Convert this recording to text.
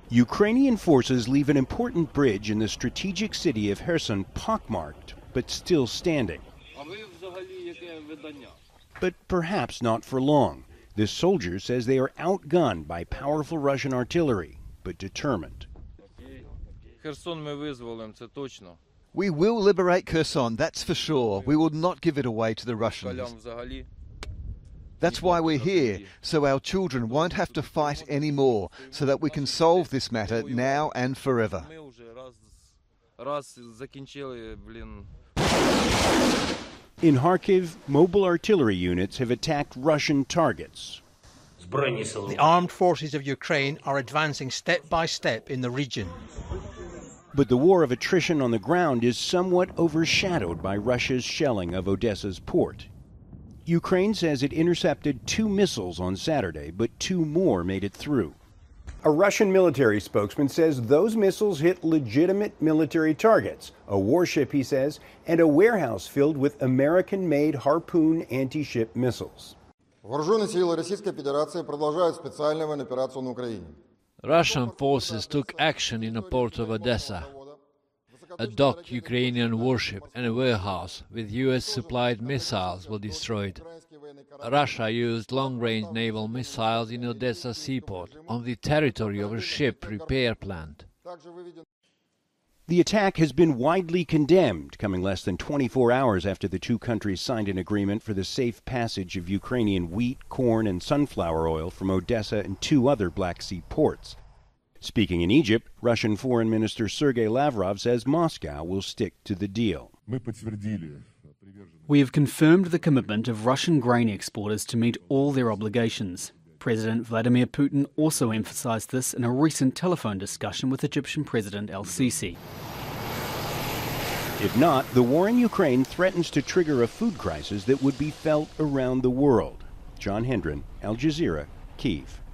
Ukrainian forces leave an important bridge in the strategic city of Kherson pockmarked, but still standing. But perhaps not for long. This soldier says they are outgunned by powerful Russian artillery, but determined. We will liberate Kherson, that's for sure. We will not give it away to the Russians. That's why we're here, so our children won't have to fight anymore, so that we can solve this matter now and forever. In Kharkiv, mobile artillery units have attacked Russian targets. The armed forces of Ukraine are advancing step by step in the region. But the war of attrition on the ground is somewhat overshadowed by Russia's shelling of Odessa's port. Ukraine says it intercepted 2 missiles on Saturday, but 2 more made it through. A Russian military spokesman says those missiles hit legitimate military targets, a warship, he says, and a warehouse filled with American-made Harpoon anti-ship missiles. Russian forces took action in the port of Odessa. A docked Ukrainian warship and a warehouse with US-supplied missiles were destroyed. Russia used long-range naval missiles in Odessa seaport on the territory of a ship repair plant. The attack has been widely condemned, coming less than 24 hours after the 2 countries signed an agreement for the safe passage of Ukrainian wheat, corn, and sunflower oil from Odessa and 2 other Black Sea ports. Speaking in Egypt, Russian Foreign Minister Sergei Lavrov says Moscow will stick to the deal. We have confirmed the commitment of Russian grain exporters to meet all their obligations. President Vladimir Putin also emphasized this in a recent telephone discussion with Egyptian President El-Sisi. If not, the war in Ukraine threatens to trigger a food crisis that would be felt around the world. John Hendren, Al Jazeera, Kyiv.